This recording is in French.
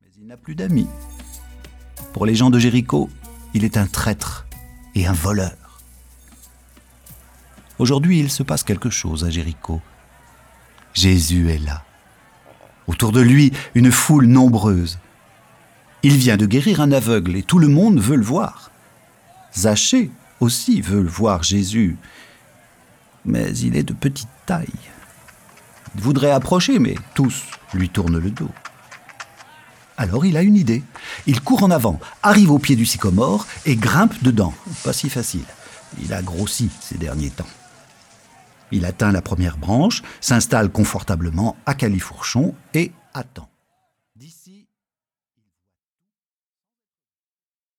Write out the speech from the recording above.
il n'a plus d'amis. Pour les gens de Jéricho, il est un traître et un voleur. Aujourd'hui, il se passe quelque chose à Jéricho. Jésus est là. Autour de lui, une foule nombreuse. Il vient de guérir un aveugle et tout le monde veut le voir. Zachée aussi veut voir Jésus, mais il est de petite taille. Il voudrait approcher, mais tous lui tournent le dos. Alors il a une idée. Il court en avant, arrive au pied du sycomore et grimpe dedans. Pas si facile. Il a grossi ces derniers temps. Il atteint la première branche, s'installe confortablement à califourchon et attend. D'ici